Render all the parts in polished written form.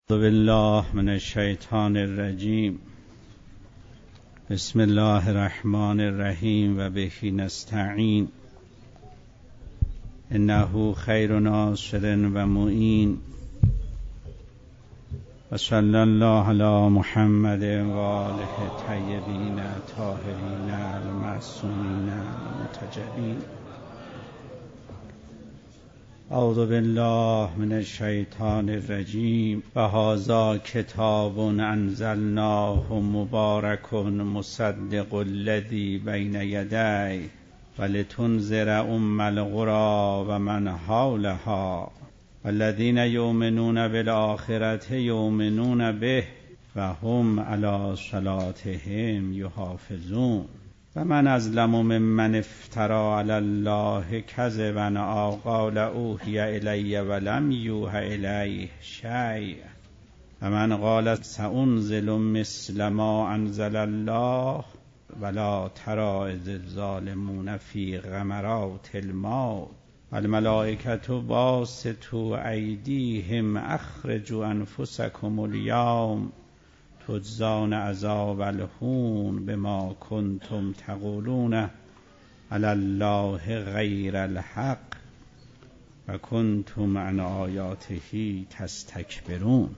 اعوذ بالله من الشیطان الرجیم. بسم الله الرحمن الرحیم و به نستعین. انه خیر ناصر و معین. و صلی الله علی محمد و آله الطیبین الطاهرین المعصومین المرتجلین. اعوذ بالله من الشیطان الرجیم. و هذا کتاب انزلناه مبارک مصدق الذی بین یدیه ولتنذر ام القری و من حولها والذین یؤمنون بالآخرة یؤمنون به و هم علی صلاتهم یحافظون. و من ازلم ممن افتری علی الله کذبا او قال اوحی الی ولم یوحی الیه شیء و من قال سأنزل مثل ما انزل الله ولا تری اذ الظالمون فی غمرات الموت والملائکة باسطوا ایدیهم اخرجوا انفسکم الیوم تجزون عذاب الهون بما کنتم تقولون علی الله غیر الحق و کنتم عن آیاته تستکبرون.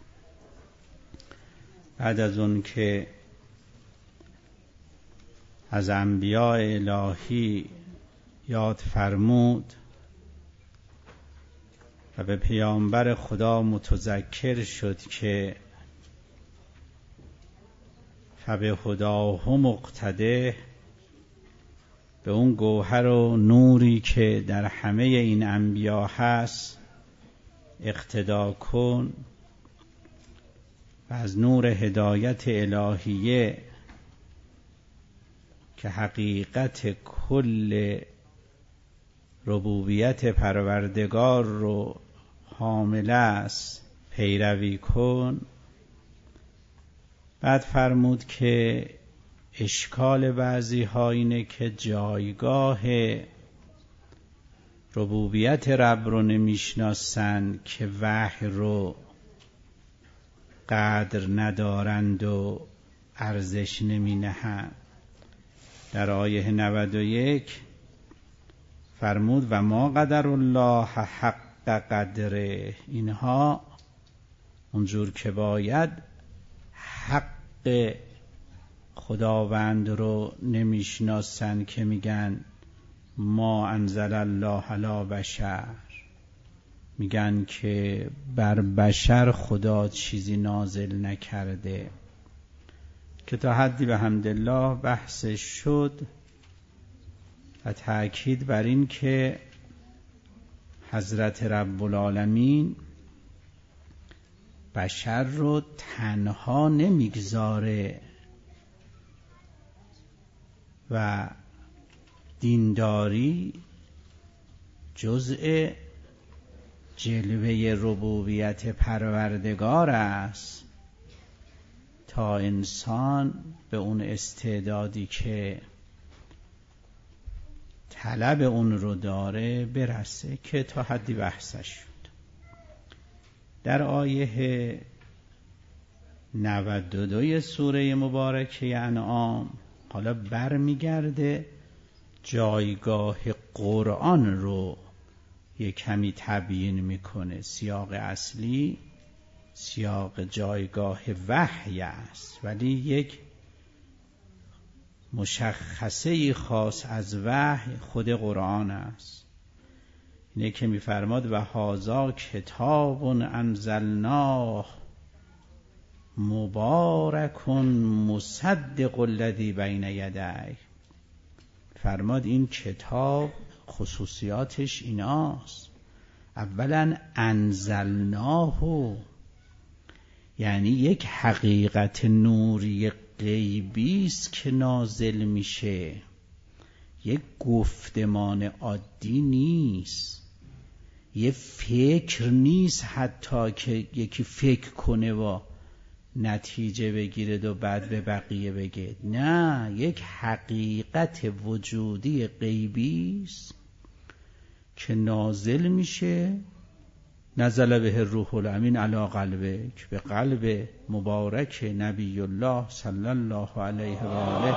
بعد از اون که از انبیاء الهی یاد فرمود و به پیامبر خدا متذکر شد که فبه هداه مقتده، به اون گوهر و نوری که در همه این انبیا هست اقتدا کن و از نور هدایت الهیه که حقیقت کل ربوبیت پروردگار رو حامل است پیروی کن. بعد فرمود که اشکال بعضی ها اینه که جایگاه ربوبیت رب رو نمیشناسن که وحی رو قدر ندارند و ارزش نمی نهند. در آیه 91 فرمود و ما قدر الله حق قدره، اینها اونجور که باید حق خداوند رو نمیشناسن که میگن ما انزل الله علی بشر، میگن که بر بشر خدا چیزی نازل نکرده، که تا حدی به حمدالله بحثش شد و تأکید بر این که حضرت رب العالمین بشر رو تنها نمیگذاره و دینداری جزء جلوه ربوبیت پروردگار است تا انسان به اون استعدادی که طلب اون رو داره برسه، که تا حدی بحثش شد. در آیه 92 سوره مبارکه انعام حالا برمیگرده جایگاه قرآن رو یک کمی تبیین میکنه. سیاق اصلی سیاق جایگاه وحی است، ولی یک مشخصه خاص از وحی خود قرآن است. اینه که میفرماد و هذا کتاب انزلناه مبارک مصدق الذی بین یدیه. فرماد این کتاب خصوصیاتش ایناست. اولا انزلناه، یعنی یک حقیقت نوری غیبی است که نازل میشه، یک گفتمان عادی نیست، یه فکر نیست حتی که یکی فکر کنه و نتیجه بگیرد و بعد به بقیه بگه. نه، یک حقیقت وجودی غیبی است که نازل میشه نزل به الروح الامین علی قلبک، به قلب مبارک نبی الله صلی الله علیه و آله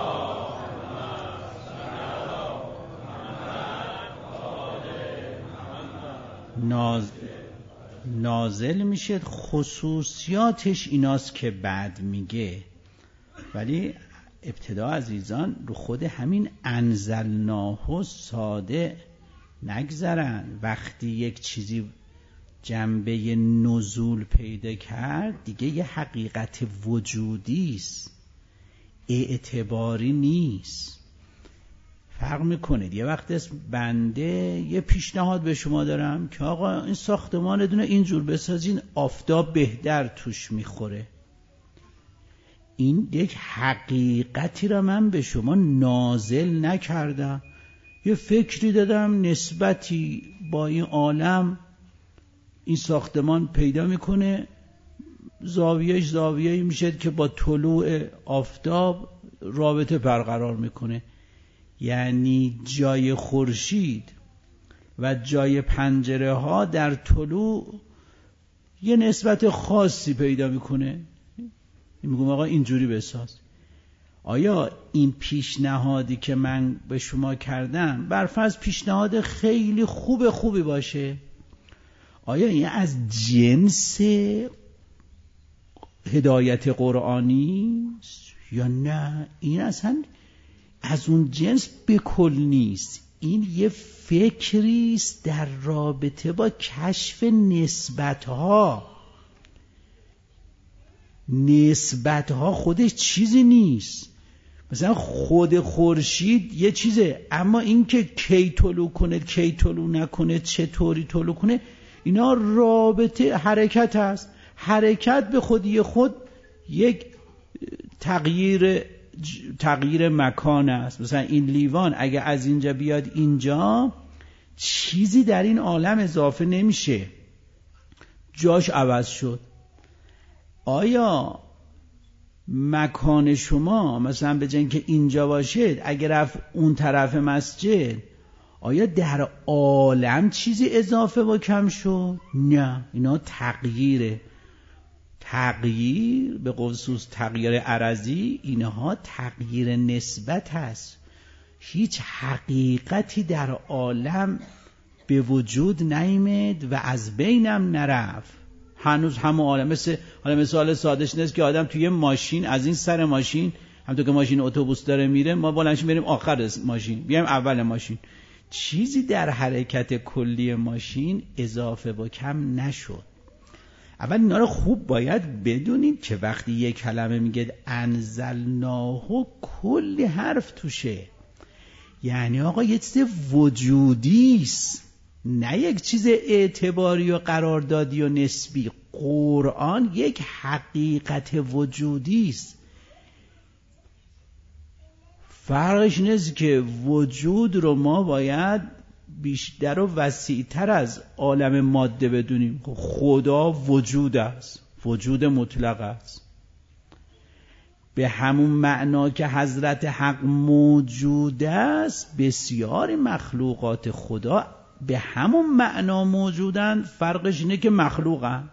نازل میشه. خصوصیاتش ایناست که بعد میگه، ولی ابتدا عزیزان رو خود همین انزلناه ساده نگذرن. وقتی یک چیزی جنبه نزول پیدا کرد دیگه یه حقیقت وجودی است، اعتباری نیست. فرق میکنه. یه وقت است بنده یه پیشنهاد به شما دارم که آقا این ساختمان دونه اینجور بسازین آفتاب بهتر توش میخوره. این یک حقیقتی را من به شما نازل نکردم، یه فکری دادم نسبتی با این عالم این ساختمان پیدا میکنه، زاویهش زاویه‌ای میشه که با طلوع آفتاب رابطه برقرار میکنه. یعنی جای خورشید و جای پنجره ها در طلوع یه نسبت خاصی پیدا میکنه. میگم آقا اینجوری بساز. آیا این پیشنهادی که من به شما کردم برفرض پیشنهاد خیلی خوبی باشه، آیا این از جنس هدایت قرآنی است یا نه؟ این اصلا از اون جنس به کل نیست. این یه فکری است در رابطه با کشف نسبت‌ها. نسبت‌ها خودش چیزی نیست. مثلا خود خورشید یه چیزه، اما این که کی طلوع کنه کی طلوع نکنه چطوری طلوع کنه اینا رابطه حرکت هست. حرکت به خودی خود یک تغییر مکان است. مثلا این لیوان اگه از اینجا بیاد اینجا چیزی در این عالم اضافه نمیشه، جاش عوض شد. آیا مکان شما مثلا به جای اینکه اینجا باشید اگه رفت اون طرف مسجد، آیا در عالم چیزی اضافه و کم شد؟ نه، اینا تغییره. تغییر به خصوص تغییر عرضی، اینها تغییر نسبت هست. هیچ حقیقتی در عالم به وجود نیامد و از بینم نرفت. هنوز همون عالم. مثال سادهش نیست که آدم توی ماشین از این سر ماشین، همونطور که ماشین اتوبوس داره میره ما بلندش بریم آخر ماشین بیایم اول ماشین. چیزی در حرکت کلی ماشین اضافه و کم نشد. اول اینا رو خوب باید بدونید که وقتی یک کلمه میگه انزلناه کلی حرف توشه، یعنی آقا یه چیز وجودی است، نه یک چیز اعتباری و قراردادی و نسبی. قرآن یک حقیقت وجودی است. فرقش نیست که وجود رو ما باید بیشتر و وسیع‌تر از عالم ماده بدونیم. خدا وجود است، وجود مطلق است. به همون معنا که حضرت حق موجود است، بسیاری مخلوقات خدا به همون معنا موجودند. فرقش اینه که مخلوقن.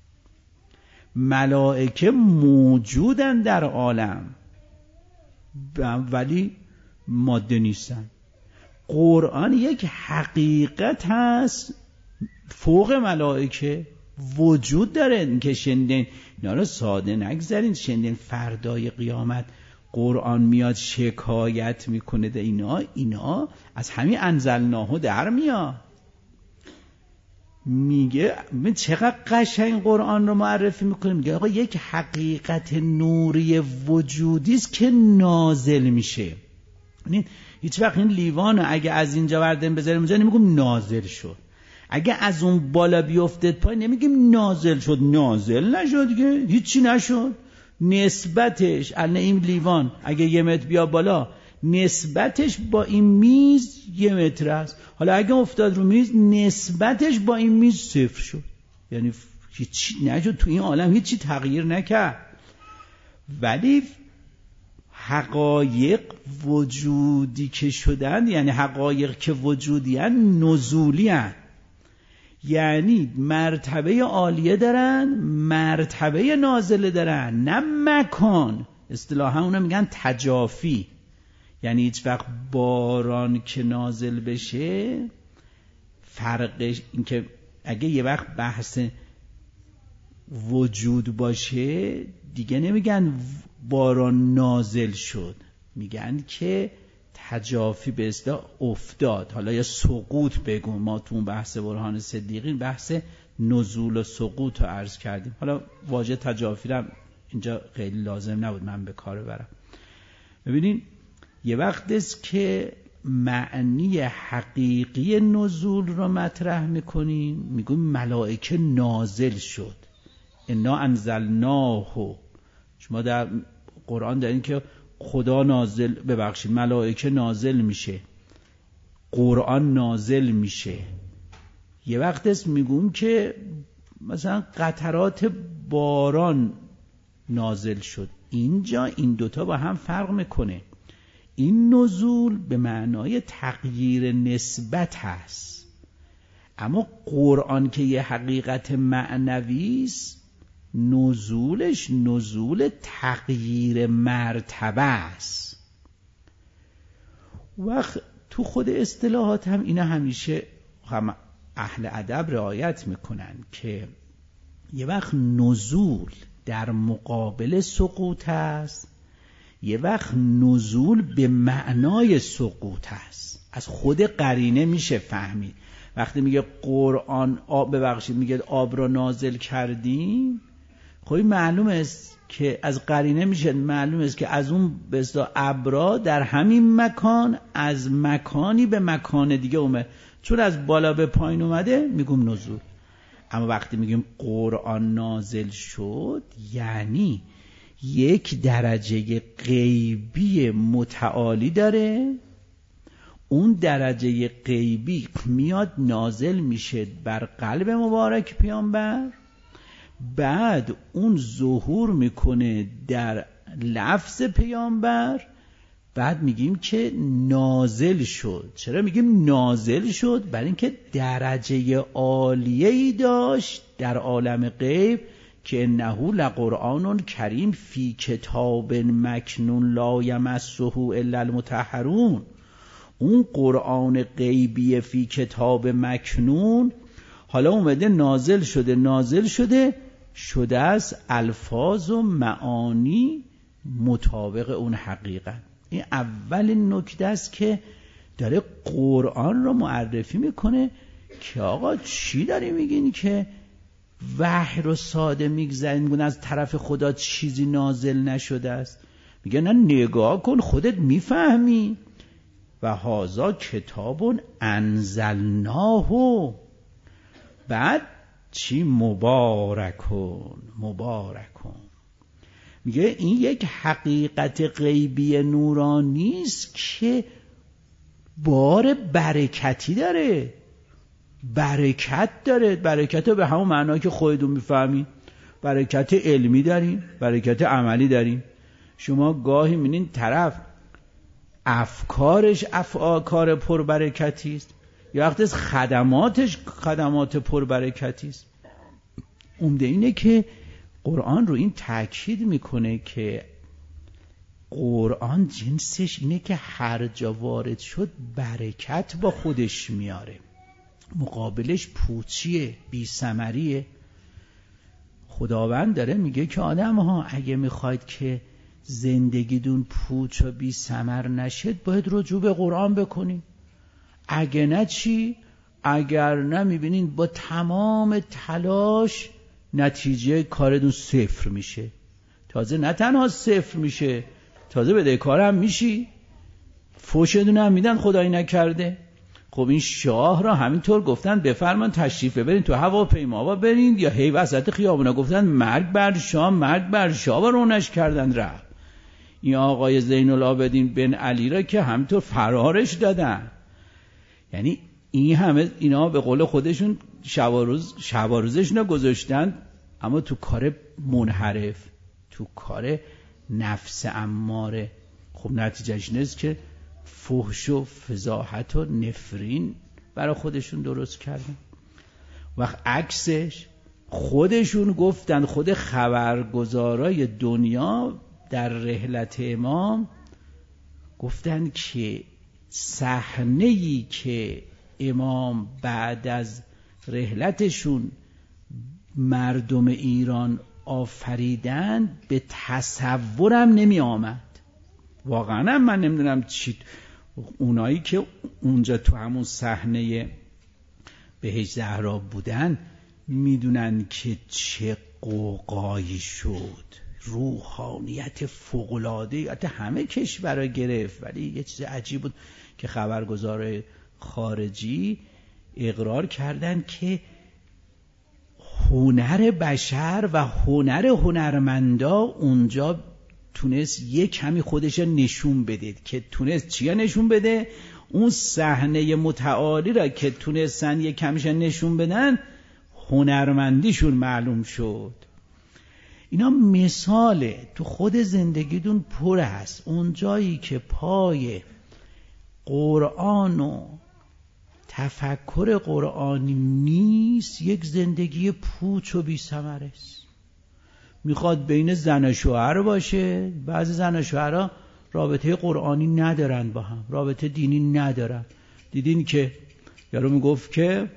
ملائکه موجودن در عالم ولی ماده نیستن. قرآن یک حقیقت هست فوق ملائکه، وجود داره که شنیدین. اینا رو ساده نگذارین. شنیدین فردای قیامت قرآن میاد شکایت میکنه ده اینا از همین انزلناه در میاد. میگه من چقدر قشنگ قرآن رو معرفی میکنه. میگه آقا یک حقیقت نوری وجودی است که نازل میشه. هیچ وقت این لیوانو اگه از اینجا برداریم بذاریم اونجا نمیگم نازل شد. اگه از اون بالا بیافتد پایین نمیگیم نازل شد. نازل نشد که هیچی نشد. نسبتش این لیوان اگه 1 متر بیا بالا، نسبتش با این میز 1 متر است. حالا اگه افتاد رو میز، نسبتش با این میز 0 شد. یعنی هیچی نشد. تو این عالم هیچی تغییر نکرد. ولی حقایق وجودی که شدن، یعنی حقایق که وجودی هن، نزولی هن. یعنی مرتبه عالیه دارن، مرتبه نازله دارن، نه مکان. اصطلاحا اونا میگن تجافی. یعنی هیچ وقت باران که نازل بشه، فرقش این که اگه یه وقت بحث وجود باشه دیگه نمیگن باران نازل شد، میگن که تجافی به اصطلاح افتاد. حالا یا سقوط بگو، ما تو اون بحث برهان صدیقین بحث نزول و سقوط رو عرض کردیم. حالا واژه تجافی رو اینجا خیلی لازم نبود من به کار برم. ببینین یه وقت است که معنی حقیقی نزول رو مطرح میکنیم، میگیم ملائکه نازل شد، انا انزلناه. شما در قرآن دارین که خدا نازل، ببخشید ملائکه نازل میشه، قرآن نازل میشه. یه وقت است میگیم که مثلا قطرات باران نازل شد. اینجا این دوتا با هم فرق میکنه. این نزول به معنای تغییر نسبت هست، اما قرآن که یه حقیقت معنوی است، نزولش نزول تغییر مرتبه است. وقت تو خود اصطلاحات هم اینا همیشه هم اهل ادب رعایت میکنن که یه وقت نزول در مقابل سقوط است، یه وقت نزول به معنای سقوط است. از خود قرینه میشه فهمید. وقتی میگه قرآن میگه آب را نازل کردیم، خب معلوم است که از قرینه میشه معلوم است که از اون به اصطلاح ابرا در همین مکان از مکانی به مکان دیگه اومد، چون از بالا به پایین اومده میگم نزول. اما وقتی میگیم قرآن نازل شد، یعنی یک درجه غیبی متعالی داره، اون درجه غیبی میاد نازل میشه بر قلب مبارک پیامبر، بعد اون ظهور میکنه در لفظ پیامبر، بعد میگیم که نازل شد. چرا میگیم نازل شد؟ برای اینکه درجه عالیه‌ای داشت در عالم غیب که انه لقرآن کریم فی کتاب مکنون لا یمسه الا المطهرون. اون قرآن غیبی فی کتاب مکنون حالا اومده نازل شده است الفاظ و معانی مطابق اون حقیقت. این اول نکته است که داره قرآن رو معرفی میکنه که آقا چی داری میگین که وحی رو ساده میگذارین، از طرف خدا چیزی نازل نشده است. میگه نه، نگاه کن خودت میفهمی. و هذا کتاب انزلناه، بعد چی؟ مبارکون. میگه این یک حقیقت غیبی نورانی است که بار برکتی داره، برکت به همون معنی که خودتون میفهمین. برکت علمی داریم، برکت عملی داریم. شما گاهی میبینین طرف افکارش کار پربرکتی است، یا وقتی خدماتش خدمات پربرکتی است. عمده اینه که قرآن رو این تاکید میکنه که قرآن جنسش اینه که هر جا وارد شد برکت با خودش میاره، مقابلش پوچیه، بی ثمریه. خداوند داره میگه که آدم ها اگه میخواید که زندگیتون پوچ و بی ثمر نشد باید رجوع به قرآن بکنین. اگه نه چی؟ اگر نه میبینین با تمام تلاش نتیجه کارتون صفر میشه. تازه نه تنها صفر میشه، تازه بدهکار هم میشی، فوشتون هم میدن خدایی نکرده. خب این شاه را همینطور گفتن بفرمان تشریف ببرین تو هواپیما برین، یا هی وسط خیابونا گفتن مرگ بر شاه و رونش کردن رفت. این آقای زین العابدین بن علی را که همینطور فرارش دادن. یعنی این همه اینا به قول خودشون شب و روزشون گذاشتن، اما تو کار منحرف، تو کار نفس اماره. خب نتیجهش نیست که فحش و فضاحت و نفرین برای خودشون درست کردن. وقت عکسش خودشون گفتن، خود خبرگزارای دنیا در رحلت امام گفتن که صحنه‌ای که امام بعد از رحلتشون مردم ایران آفریدن به تصورم نمی آمد. واقعا من نمیدونم چی اونایی که اونجا تو همون صحنه بهشت زهرا بودن میدونن که چه قوقایی شد، روحانیت فوق‌العاده حتی همه کشورها گرفت. ولی یه چیز عجیب بود که خبرگزار خارجی اقرار کردن که هنر بشر و هنر هنرمندا اونجا تونست یه کمی خودش نشون بده. که تونست چیا نشون بده؟ اون صحنه متعالی را که تونستن یه کمیش نشون بدن، هنرمندیشون معلوم شد. اینا مثاله، تو خود زندگیتون پر هست. اون جایی که پای قرآن و تفکر قرآنی نیست، یک زندگی پوچ و بی ثمره است. میخواد بین زن و شوهر باشه، بعضی زن و شوهرها رابطه قرآنی ندارن با هم، رابطه دینی ندارن. دیدین که یارو میگفت که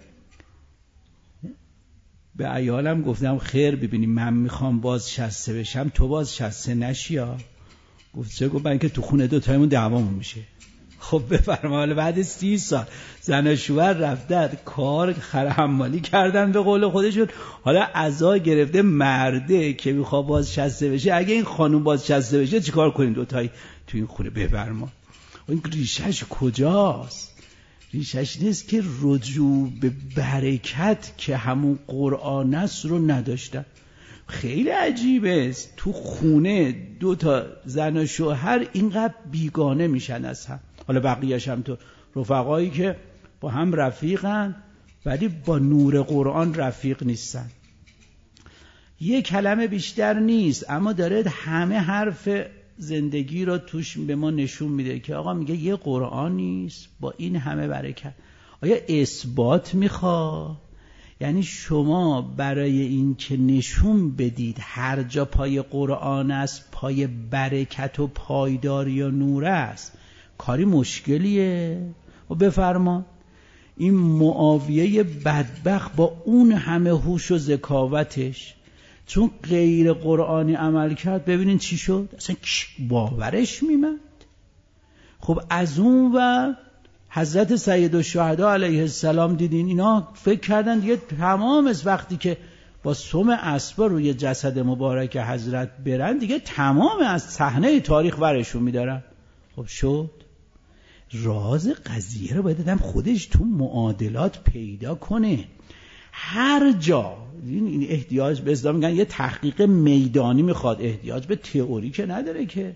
به عیالم گفتم خیر ببینیم من میخوام بازنشسته بشم، تو بازنشسته نشی ها. گفت چه؟ گفت من که تو خونه دوتایمون دعوامون میشه. خب بفرما، حالا بعد 30 سال زن و شوهر رفتن کار خرحمالی کردن به قول خودشون، حالا عزا گرفته مرده که میخواد بازنشسته بشه. اگه این خانوم بازنشسته بشه چیکار کنین دوتایی تو این خونه؟ بفرما. این ریشش کجاست؟ ریشش نیست که رجوع به برکت که همون قرآن است رو نداشتن. خیلی عجیبه است تو خونه 2 تا زن و شوهر اینقدر بیگانه میشن از هم. حالا بقیه‌اش هم تو رفقایی که با هم رفیقن ولی با نور قرآن رفیق نیستن. یه کلمه بیشتر نیست اما داره همه حرف زندگی رو توش به ما نشون میده که آقا میگه یه قرآن نیست با این همه برکت. آیا اثبات میخواد؟ یعنی شما برای این که نشون بدید هر جا پای قرآن است پای برکت و پایداری و نور است، کاری مشکلیه؟ و بفرما این معاویه بدبخت با اون همه هوش و ذکاوتش چون غیر قرآنی عمل کرد، ببینین چی شد؟ اصلا باورش میمد. خب از اون و حضرت سید الشهدا علیه السلام دیدین اینا فکر کردن دیگه تمام است، وقتی که با سم اسبا روی جسد مبارک حضرت برن دیگه تمام از صحنه تاریخ ورشون میدارن. خب شد. راز قضیه رو باید آدم خودش تو معادلات پیدا کنه. هر جا این احتیاج به اصطلاح میگن یه تحقیق میدانی میخواد، احتیاج به تئوری که نداره که.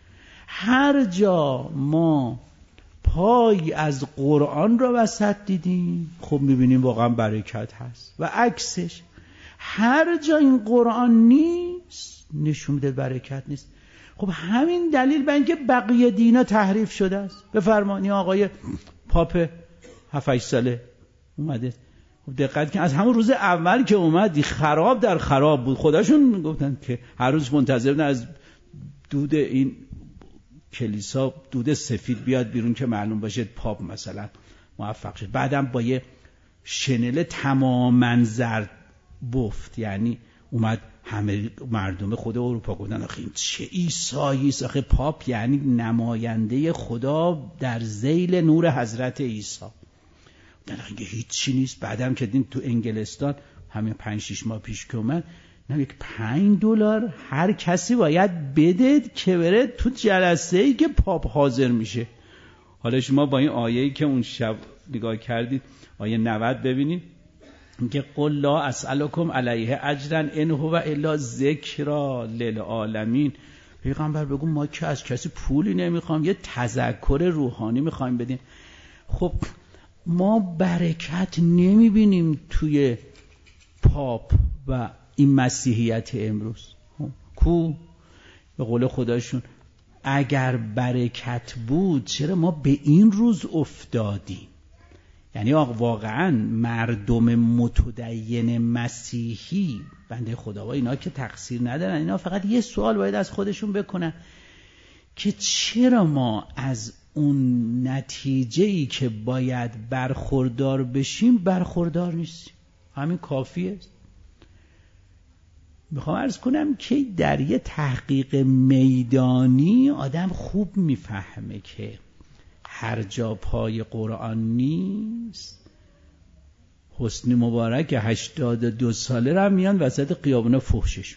هر جا ما پای از قرآن را وسط دیدیم خب میبینیم واقعا برکت هست و عکسش. هر جا این قرآن نیست نشون میده برکت نیست. خب همین دلیل به اینکه بقیه دینا تحریف شده است. بفرمانی آقای پاپ 7-8 ساله اومده، خب دقت کن از همون روز اول که اومد خراب در خراب بود. خودشون گفتن که هر روز منتظر بودن از دود این کلیسا دود سفید بیاد بیرون که معلوم باشه پاپ مثلا موفق شد. بعدم با یه شنل تماماً زرد بفت، یعنی اومد همه مردم خود اروپا گفتن آخه این چه عیسایی است؟ آخه پاپ یعنی نماینده خدا در ذیل نور حضرت عیسی. دیگه هیچی نیست. بعدم که دیدیم تو انگلستان همین 5-6 ماه پیش که اومد، نه $5 هر کسی باید بدید که بره تو جلسه‌ای که پاپ حاضر میشه. حالا شما با این آیه‌ای که اون شب نگاه کردید آیه 90 ببینید که قل لا اسألکم علیه اجرا ان هو الا ذکری للعالمین. پیغمبر بگو ما که از کسی پولی نمیخوام، یه تذکر روحانی میخوایم بدیم. خب ما برکت نمیبینیم توی پاپ و این مسیحیت امروز. کو به قول خداشون اگر برکت بود چرا ما به این روز افتادیم؟ یعنی واقعا مردم متدین مسیحی بنده خدا و اینا که تقصیر ندارن، اینا فقط یه سوال باید از خودشون بکنن که چرا ما از اون نتیجه‌ای که باید برخوردار بشیم برخوردار نیستیم. همین کافیه. میخوام عرض کنم که در یه تحقیق میدانی آدم خوب میفهمه که هر جا پای قرآن نیست، حسنی مبارک 82 ساله را میان وسط خیابونا فحشش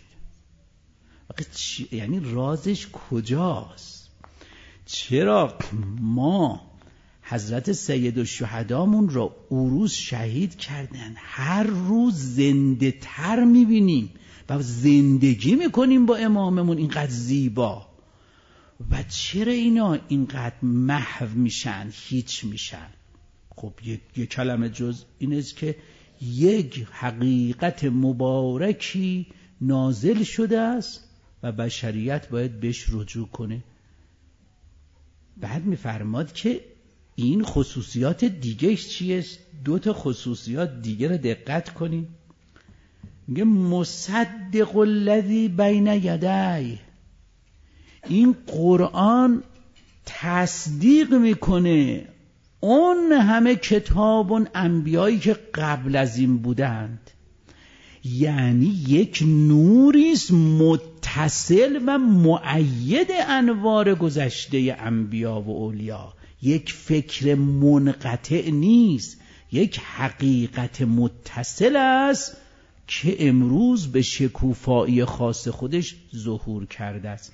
میدن. یعنی رازش کجاست؟ چرا ما حضرت سید الشهدامون را عروس شهید کردن، هر روز زنده تر میبینیم و زندگی میکنیم با اماممون اینقدر زیبا، و چرا اینا اینقدر محو میشن، هیچ میشن؟ خب یک کلمه جز این است که یک حقیقت مبارکی نازل شده است و بشریت باید بهش رجوع کنه. بعد میفرماد که این خصوصیات دیگهش چیه؟ 2 تا خصوصیات دیگه رو دقت کنیم. میگه مصدق الذی بین یدی، این قرآن تصدیق میکنه اون همه کتاب انبیایی که قبل از این بودند. یعنی یک نوریست متصل و مؤید انوار گذشته انبیا و اولیا، یک فکر منقطع نیست، یک حقیقت متصل است که امروز به شکوفایی خاص خودش ظهور کرده است.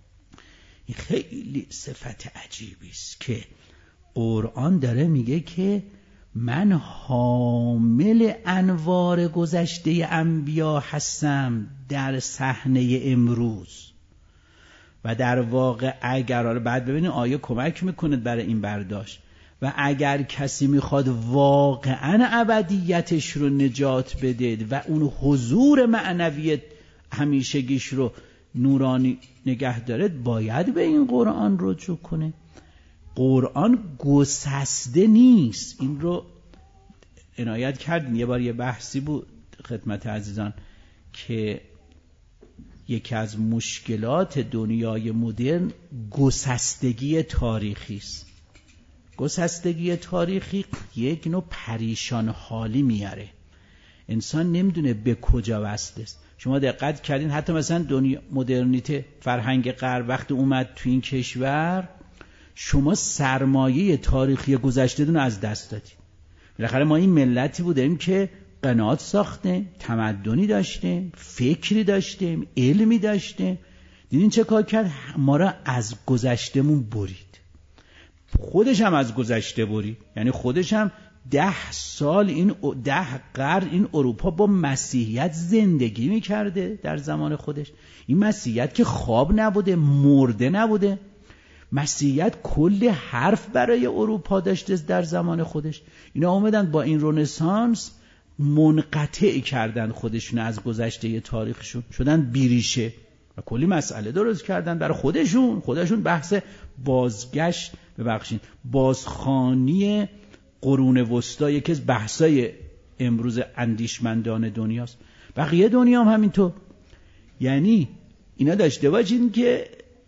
این خیلی صفت عجیبی است که قرآن داره میگه که من حامل انوار گذشته انبیا هستم در صحنه امروز. و در واقع اگر بعد ببینید آیه کمک میکنه برای این برداشت، و اگر کسی میخواد واقعا ابدیتش رو نجات بده و اون حضور معنوی همیشگیش رو نورانی نگه داره، باید به این قرآن رجوع کنه. قرآن گسسته نیست. این رو عنایت کردین. یه بار یه بحثی بود خدمت عزیزان که یکی از مشکلات دنیای مدرن گسستگی تاریخی است. گسستگی تاریخی یک نوع پریشان حالی میاره، انسان نمیدونه به کجا وصل است. شما دقت کردین حتی مثلا دنیا مدرنیته، فرهنگ غرب وقتی اومد تو این کشور، شما سرمایه تاریخی گذشته‌تون از دست دادید. بالاخره ما این ملتی بودیم که قناعت ساختیم، تمدنی داشتیم، فکری داشتیم، علمی داشتیم. دیدین چه کار کرد؟ ما را از گذشتمون برید. خودش هم از گذشته برید. یعنی خودش هم 10 سال این 10 قرن این اروپا با مسیحیت زندگی میکرده در زمان خودش. این مسیحیت که خواب نبوده، مرده نبوده. مسیحیت کلی حرف برای اروپا داشته در زمان خودش. اینا اومدن با این رنسانس منقطع کردن خودشون از گذشته تاریخشون، شدن بیریشه و کلی مسئله درست کردن برای خودشون بحث بازگشت، ببخشید، بازخوانی قرون وسطا یکی از بحثای امروز اندیشمندان دنیاست. بقیه دنیا هم همینطور. یعنی اینا داشته باشین که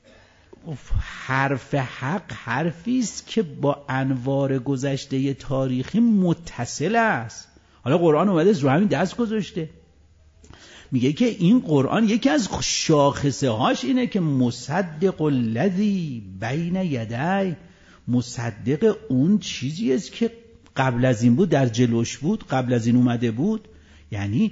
حرف حق حرفی است که با انوار گذشته تاریخی متصل است. حالا قرآن اومده رو همین دست گذاشته، میگه که این قرآن یکی از شاخصه هاش اینه که مصدق الذی بین یدی، مصدق اون چیزی است که قبل از این بود، در جلوش بود، قبل از این اومده بود. یعنی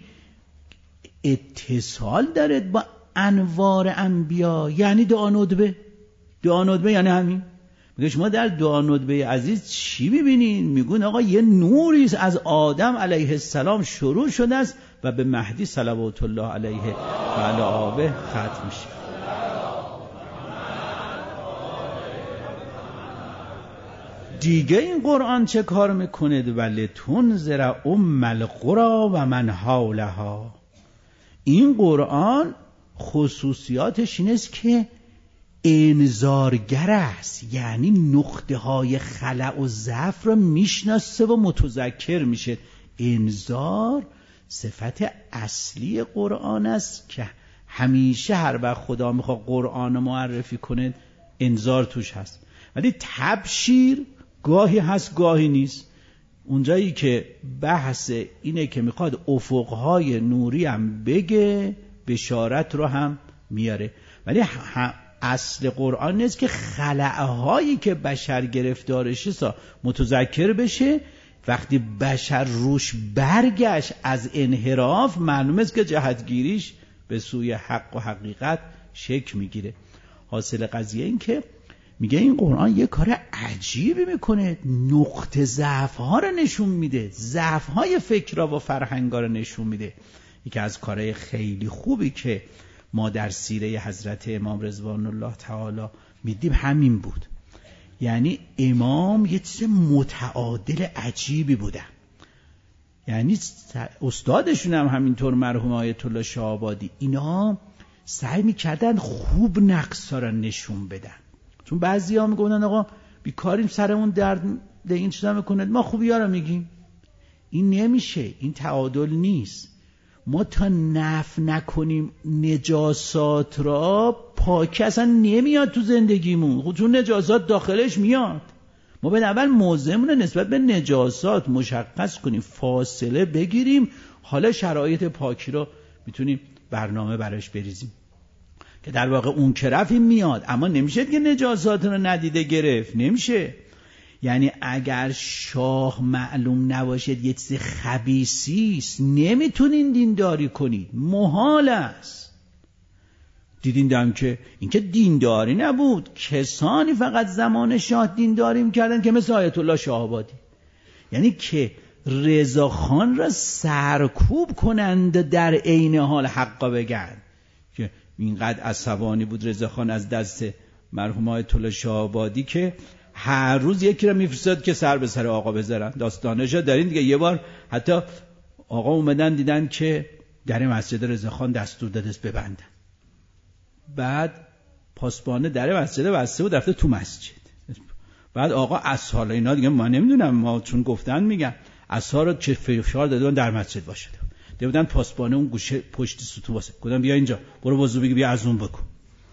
اتصال داره با انوار انبیا. یعنی دعا ندبه یعنی همین. میگه شما در دعا ندبه عزیز چی میبینین؟ میگون آقا یه نوری از آدم علیه السلام شروع شده است و به مهدی صلوات الله علیه و علی آله ختم میشه. دیگه این قرآن چه کار میکنه؟ ولتنذر ام القری و من حولها. این قرآن خصوصیاتش این است که انذارگر است، یعنی نقطه های خلأ و ضعف را میشناسه و متذکر میشه. انذار صفت اصلی قرآن است که همیشه هر وقت خدا میخواد قرآن رو معرفی کنه انذار توش هست. ولی تبشیر گاهی هست گاهی نیست. اونجایی که بحث اینه که میخواد افقهای نوری هم بگه، بشارت رو هم میاره. ولی اصل قرآن نیست که خلأهایی که بشر گرفتارشه متذکر بشه. وقتی بشر روش برگشت از انحراف، معلومه است که جهتگیریش به سوی حق و حقیقت شکل میگیره. حاصل قضیه این که میگه این قرآن یه کار عجیبی میکنه، نقطه ضعف‌ها رو نشون میده، ضعف‌های فکرها و فرهنگا رو نشون میده. یکی از کارهای خیلی خوبی که ما در سیره حضرت امام رضوان الله تعالی میدیم همین بود. یعنی امام یه چیز متعادل عجیبی بودن. یعنی استادشون هم همینطور مرحوم آیت الله شاه آبادی، اینا سعی میکردن خوب نقصا رو نشون بدن. چون بعضی ها میگونن آقا بیکاریم سرمون درد این چیزا میکنه، ما خوبی ها رو میگیم. این نمیشه، این تعادل نیست. ما تا نفی نکنیم نجاسات را، پاکی اصلا نمیاد تو زندگیمون، چون نجاسات داخلش میاد. ما به اول موضعمون نسبت به نجاسات مشخص کنیم، فاصله بگیریم، حالا شرایط پاکی رو میتونیم برنامه براش بریزیم که در واقع اون که رفت میاد. اما نمیشه که نجاسات رو ندیده گرفت، نمیشه. یعنی اگر شاه معلوم نباشد یه چیز خبیثی است، نمیتونین دینداری کنید، محال است. دیدین دم که اینکه دینداری نبود، کسانی فقط زمان شاه دینداری میکردن که مثل آیت الله شاه آبادی، یعنی که رضاخان را سرکوب کنند در عین حال حقا بگن. که اینقدر عصبانی بود رضاخان از دست مرحوم آیت الله شاه آبادی که هر روز یکی را میفرستاد که سر به سر آقا بذارن. داستانشو دارین دیگه. یه بار حتی آقا اومدن دیدن که در مسجد رضاخان دستور داده است ببندن، بعد پاسبانه در مسجد بسته بود رفته تو مسجد. بعد آقا اصحاب اینا دیگه ما نمیدونم، ما چون گفتن میگن اصحاب رو چه فشار دادن در مسجد باشه، دیدن پاسبانه اون گوشه پشت ستون واسه، گفتم بیا اینجا برو وضو بگیر، بیا از اون بکن.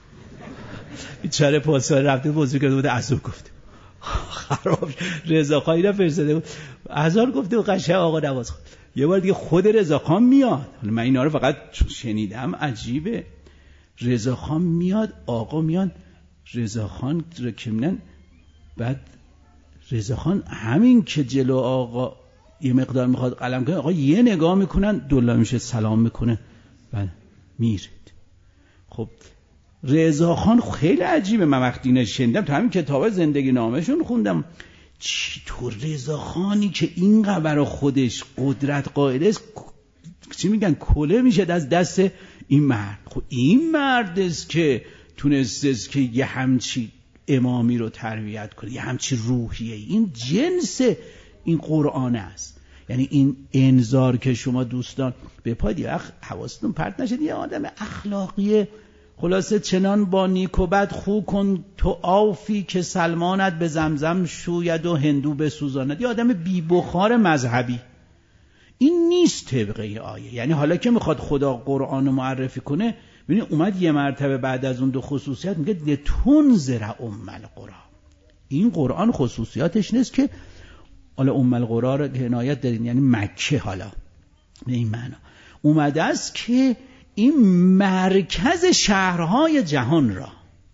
بیچاره پاسبانه رفته وضو کرده بود، از اون گفت خراب. رضاخان اینا فرستاده بود هزار گفته و قشنگ آقا نماز خون. یه بار دیگه خود رضاخان میاد، من اینا رو فقط شنیدم، عجیبه. رضاخان میاد، آقا میاد، رضاخان رو که میدن، بعد رضاخان همین که جلو آقا یه مقدار میخواد قلم کنه، آقا یه نگاه میکنن، دلا میشه، سلام میکنه، بعد میرید. خب رضاخان خیلی عجیبه. من وقتی اینو شنیدم تو همین کتاب زندگی نامشون خوندم، چطور رضاخانی که اینقدر برای خودش قدرت قائل است، چی میگن، کله میشه از دست این مرد. خب این مرد است که تونسته است که یه همچی امامی رو تربیت کنه، یه همچی روحیه. این جنس این قرآن است. یعنی این انذار که شما دوستان به پای وقت حواستون پرت نشد، یه آدم اخلاقیه، خلاصه چنان با نیک و بد خو کن تو آفی که سلمانت به زمزم شوید و هندو بسوزاند. یه آدم بی بخار مذهبی. این نیست طبقه آیه. یعنی حالا که میخواد خدا قرآن رو معرفی کنه، ببین اومد یه مرتبه بعد از اون دو خصوصیت میگه لتنذر ام القری. این قرآن خصوصیاتش نیست که حالا ام القری رو عنایت دارین، یعنی مکه، حالا به این معنا اومده است که این مرکز شهرهای جهان را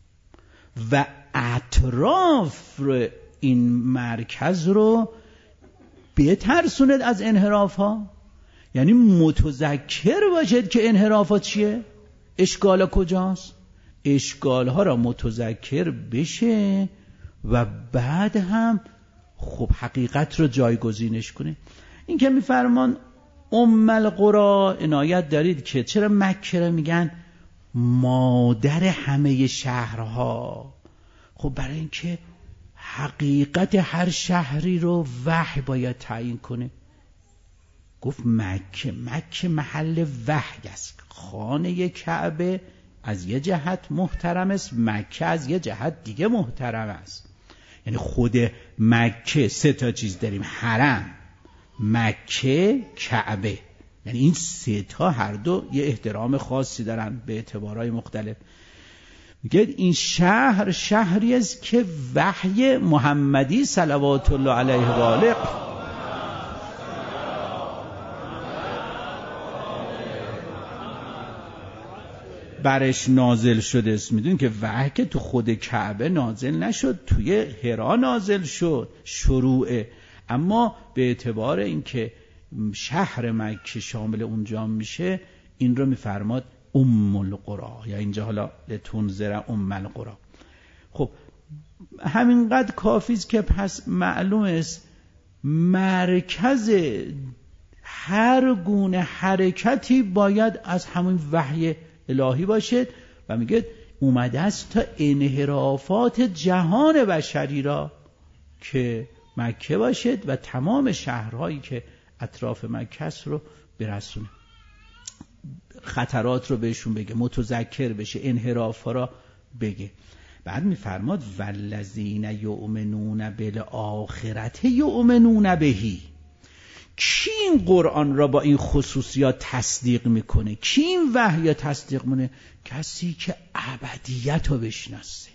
و اطراف این مرکز رو بترسوند از انحراف ها. یعنی متذکر باشد که انحرافات چیه، اشکال کجاست، اشکال ها را متذکر بشه و بعد هم خب حقیقت رو جایگزینش کنه. این که میفرمان ام القری، عنایت دارید که چرا مکه رو میگن مادر همه شهرها؟ خب برای اینکه حقیقت هر شهری رو وحی باید تعیین کنه. گفت مکه، مکه محل وحی است، خانه کعبه از یه جهت محترم است، مکه از یه جهت دیگه محترم است. یعنی خود مکه 3 چیز داریم: حرم، مکه، کعبه. یعنی این 3 هر دو یه احترام خاصی دارن به اعتبارهای مختلف. میگه این شهر شهری است که وحی محمدی صلوات الله علیه و آله برش نازل شده است. میدونید که وحی که تو خود کعبه نازل نشد، توی حرا نازل شد شروعه، اما به اعتبار اینکه شهر مکه شامل اونجا میشه، این رو میفرماد ام القرى، یا اینجا حالا لتنذر ام القرى. خب همینقدر کافی است که پس معلوم است مرکز هر گونه حرکتی باید از همین وحی الهی باشد و میگه اومده است تا انحرافات جهان بشری را که مکه باشد و تمام شهرهایی که اطراف مکه است رو برسونه، خطرات رو بهشون بگه، متذکر بشه، انحرافا را بگه. بعد میفرماد والذین یؤمنون بالآخرة یؤمنون بهی. کی این قرآن را با این خصوصیات تصدیق میکنه؟ کی این وحی تصدیق میکنه؟ کسی که ابدیت رو بشناسه،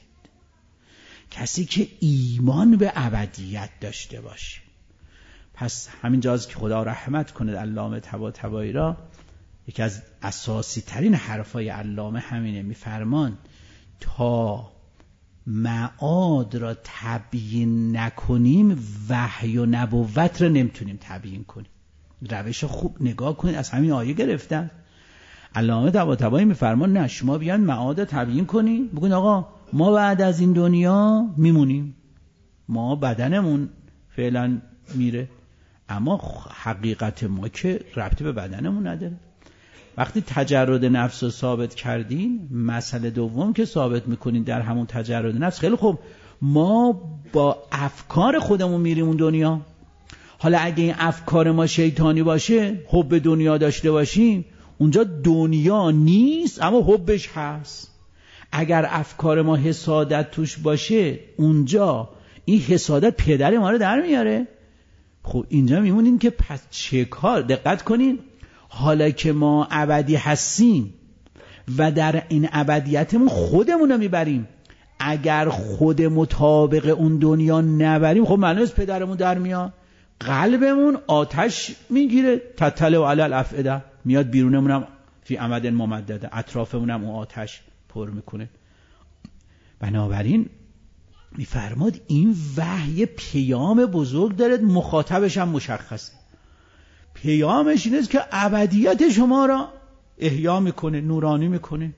کسی که ایمان به ابدیت داشته باشه. پس همین جاست که خدا رحمت کنه علامه طباطبایی را، یکی از اساسی ترین حرفای علامه همینه، میفرمان تا معاد را تبیین نکنیم وحی و نبوت را نمیتونیم تبیین کنیم. روش خوب نگاه کنید، از همین آیه گرفتن. علامه طباطبایی میفرمان نه، شما بیان معاد را تبیین کنید، بگین آقا ما بعد از این دنیا میمونیم، ما بدنمون فعلا میره، اما حقیقت ما که ربطی به بدنمون نداره. وقتی تجرد نفس رو ثابت کردین، مسئله دوم که ثابت میکنین در همون تجرد نفس، خیلی خوب ما با افکار خودمون میریم اون دنیا. حالا اگه این افکار ما شیطانی باشه، حب دنیا داشته باشیم، اونجا دنیا نیست اما حبش هست. اگر افکار ما حسادت توش باشه، اونجا این حسادت پدر ما رو در میاره. خب اینجا میمونیم که پس چه کار؟ دقت کنین، حالا که ما ابدی هستیم و در این ابدیتمون خودمون رو میبریم، اگر خود مطابق اون دنیا نبریم، خب معنی است پدرمون در میاد، قلبمون آتش میگیره، تطلع علی الافئده، میاد بیرونمونم فی امد ممدده، اطرافمونم اون آتش پر میکنه. بنابراین میفرماد این وحی پیام بزرگ داره، مخاطبش هم مشخصه. پیامش اینه که ابدیت شما را احیا میکنه، نورانی میکنه.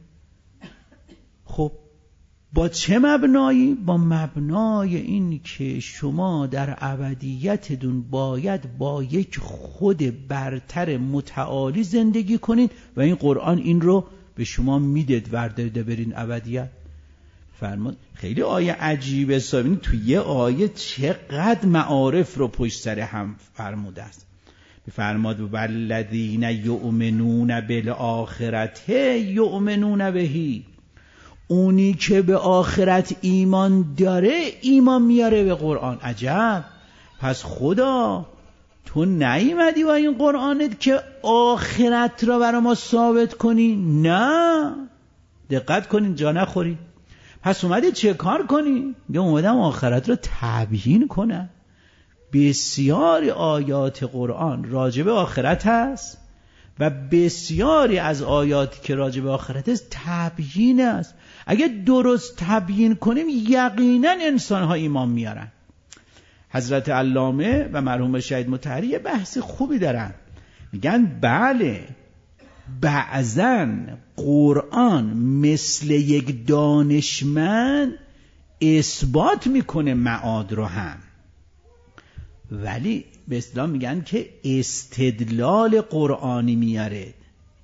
خب با چه مبنایی؟ با مبنای این که شما در ابدیتتون باید با یک خود برتر متعالی زندگی کنید و این قرآن این رو به شما میدید، ورداده برین ابدیت. فرمود خیلی آیه عجیبه، ببینید تو یه آیه چقدر معارف رو پشت سر هم فرموده است. فرماد والذین یؤمنون بالآخرة یؤمنون بهی. اونی که به آخرت ایمان داره ایمان میاره به قرآن. عجب، پس خدا تو نیومدی با این قرآنت که آخرت را برای ما ثابت کنی؟ نه، دقت کنین جا نخوری. پس اومدی چه کار کنی؟ یا اومدم آخرت را تبیین کنم. بسیاری آیات قرآن راجع به آخرت هست و بسیاری از آیاتی که راجع به آخرت است تبیین است. اگه درست تبیین کنیم یقینا انسان‌ها ایمان میارن. حضرت علامه و مرحوم شهید مطهری بحث خوبی دارن، میگن بله بعضن قرآن مثل یک دانشمند اثبات میکنه معاد رو هم، ولی به اصطلاح میگن که استدلال قرآنی میاره،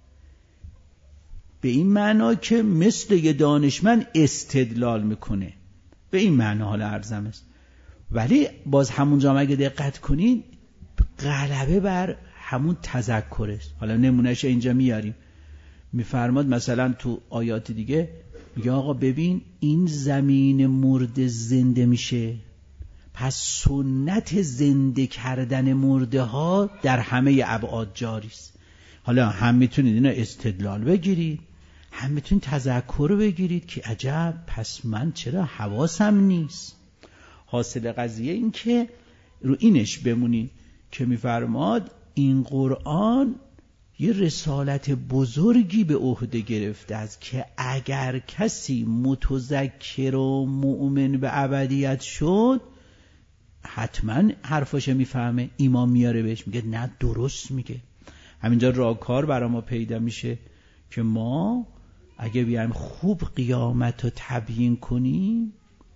به این معنا که مثل یک دانشمند استدلال میکنه، به این معنا حالا عرضم است. ولی باز همونجا اگه دقت کنید غلبه بر همون تذکر است. حالا نمونهش اینجا میاریم. میفرماد مثلا تو آیات دیگه میگه آقا ببین این زمین مرده زنده میشه، پس سنت زنده کردن مرده ها در همه ابعاد جاری است. حالا هم میتونید اینا استدلال بگیرید، هم میتونید تذکر بگیرید که عجب پس من چرا حواسم نیست. حاصل قضیه این که رو اینش بمونید که میفرماد این قرآن یه رسالت بزرگی به عهده گرفته است که اگر کسی متذکر و مؤمن به ابدیت شد حتما حرفاشو میفهمه، ایمان میاره بهش، میگه نه درست میگه. همینجا راهکار برای ما پیدا میشه که ما اگه بیایم خوب قیامت رو تبیین کنیم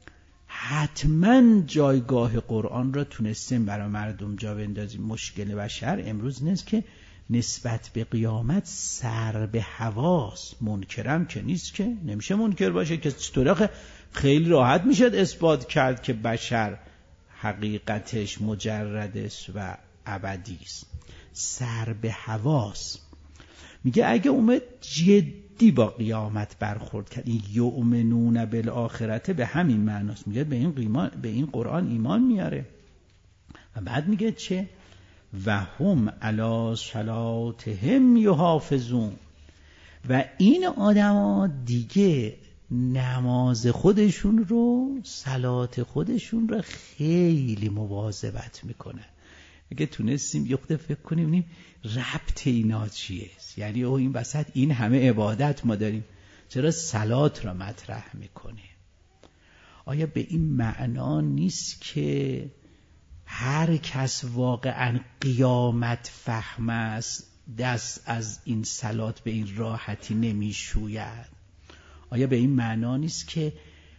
حتما جایگاه قرآن را تونستیم برای مردم جا بندازیم. مشکل بشر امروز نیست که نسبت به قیامت سر به هواست، منکرم که نیست، که نمیشه منکر باشه که چطوره خیلی راحت میشه اثبات کرد که بشر حقیقتش مجرد است و ابدی است. سر به هواست. میگه اگه اومد جدی با قیامت برخورد کرد، این یؤمنون بالآخرته به همین معناست، میگه به این قرآن ایمان میاره. و بعد میگه چه؟ و هم علی صلاتهم یحافظون. و این آدما دیگه نماز خودشون رو، صلات خودشون رو خیلی مواظبت میکنن. اگه تونستیم یه خود فکر کنیم ربط اینا چیه، یعنی این وسط این همه عبادت ما داریم، چرا صلات را مطرح میکنه؟ آیا به این معنا نیست که هر کس واقعا قیامت فهم است دست از این صلات به این راحتی نمیشوید؟ آیا به این معنا نیست که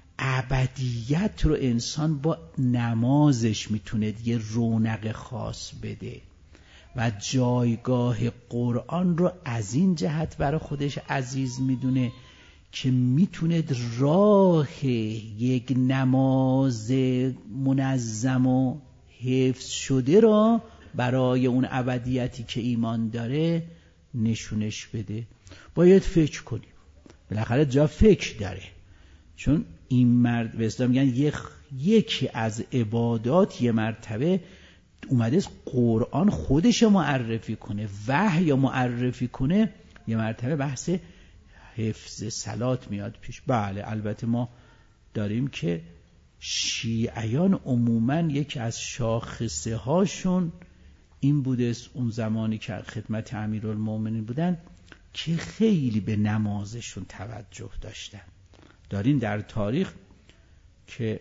ابدیت رو انسان با نمازش میتونه یه رونق خاص بده و جایگاه قرآن رو از این جهت برای خودش عزیز میدونه که میتونه راه یک نماز منظم و حفظ شده را برای اون ابدیتی که ایمان داره نشونش بده؟ باید فکر کنیم، بالاخره جا فکر داره. چون این مرد به اسلام میگن یکی از عبادات یه مرتبه اومده قرآن خودش معرفی کنه، وحی معرفی کنه، یه مرتبه بحث حفظ صلات میاد پیش. بله البته ما داریم که شیعیان عموماً یکی از شاخصه هاشون این بوده اون زمانی که خدمت امیرالمومنین بودن که خیلی به نمازشون توجه داشتن. دارین در تاریخ که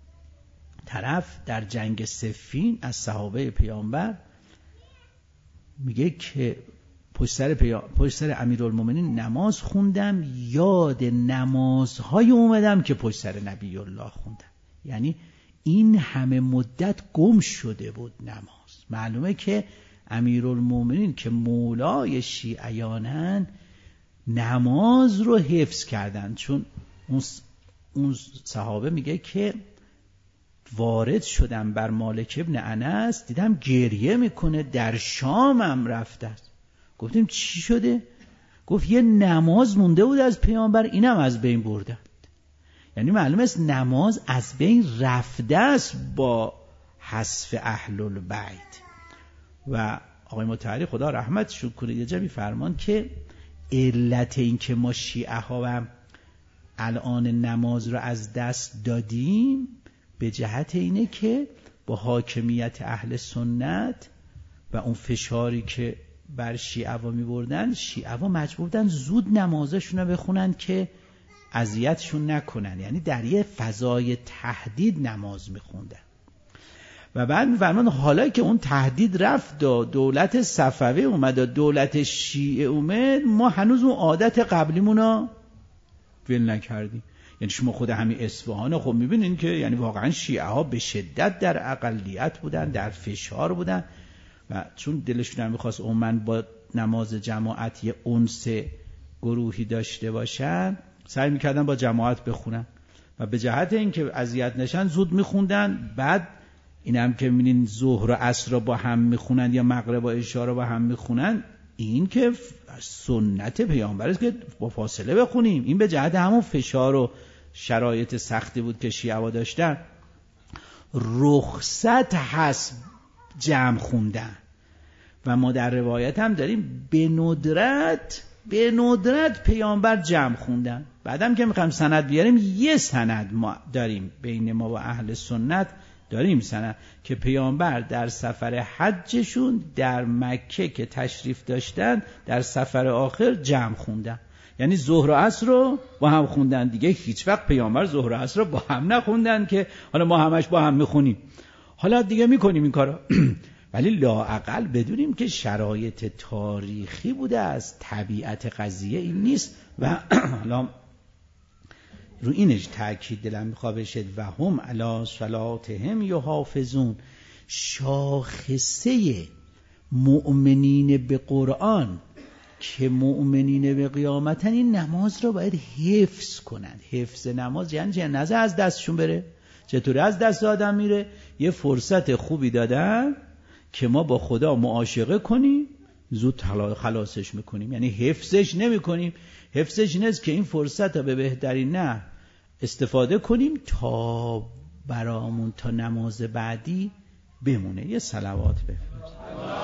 طرف در جنگ صفین از صحابه پیامبر میگه که پشت سر امیرالمومنین نماز خوندم، یاد نمازهای اومدم که پشت سر نبی الله خوندم. یعنی این همه مدت گم شده بود نماز. معلومه که امیرالمومنین که مولای شیعیانن نماز رو حفظ کردن. چون اون صحابه میگه که وارد شدم بر مالک ابن انس، دیدم گریه میکنه، در شامم رفته است. گفتیم چی شده؟ گفت یه نماز مونده بود از پیامبر، اینم از بین بردن. یعنی معلومه است نماز از بین رفته است با حذف اهل البیت. و آقای مطهری خدا رحمتشون کنه یه جایی فرمان که علت این که ما شیعه ها هم الان نماز رو از دست دادیم به جهت اینه که با حاکمیت اهل سنت و اون فشاری که بر شیعه ها می بردن، شیعه ها مجبور بودن زود نمازشون رو بخونن که اذیتشون نکنن. یعنی در یه فضای تهدید نماز میخوندن. و بعد میفرمان حالا که اون تهدید رفت و دولت صفوی اومد و دولت شیعه اومد، ما هنوز اون عادت قبلیمون رو ول نکردیم. یعنی شما خود همین اصفهان خب میبینین که یعنی واقعا شیعه ها به شدت در اقلیت بودن، در فشار بودن و چون دلشون هم میخواست عموماً با نماز جماعت یه انس گروهی داشته باشن، سعی میکردن با جماعت بخونن و به جهت اینکه اذیت نشن زود میخوندن. بعد این هم که میبینین ظهر و عصر با هم میخونن یا مغرب و عشا رو با هم میخونن، این که سنت پیامبر است که با فاصله بخونیم. این به جهت همون فشار و شرایط سختی بود که شیعه داشتن. رخصت هست جمع خوندن و ما در روایت هم داریم به ندرت پیامبر جمع خوندن. بعدم که میخوایم سند بیاریم یه سند ما داریم بین ما و اهل سنت داریم سند که پیامبر در سفر حجشون در مکه که تشریف داشتن در سفر آخر جمع خوندن، یعنی ظهر و عصر رو با هم خوندن. دیگه هیچ وقت پیامبر ظهر و عصر رو با هم نخوندن که حالا ما همش با هم میخونیم، حالا دیگه میکنیم این کارا ولی لااقل بدونیم که شرایط تاریخی بوده، از طبیعت قضیه این نیست. و حالا رو اینش تأکید دلم میخواد بشه و هم علی صلاتهم یحافظون. شاخصه مؤمنین به قرآن که مؤمنین به قیامتن این نماز را باید حفظ کنند. حفظ نماز یعنی چه؟ نزد از دستشون بره. چطوری از دست آدم میره؟ یه فرصت خوبی دادن که ما با خدا معاشقه کنیم، زود خلاصش میکنیم، یعنی حفظش نمی کنیم. حفظش نیست که این فرصت را به بهترین نه استفاده کنیم تا برامون تا نماز بعدی بمونه. یه صلوات بفرست.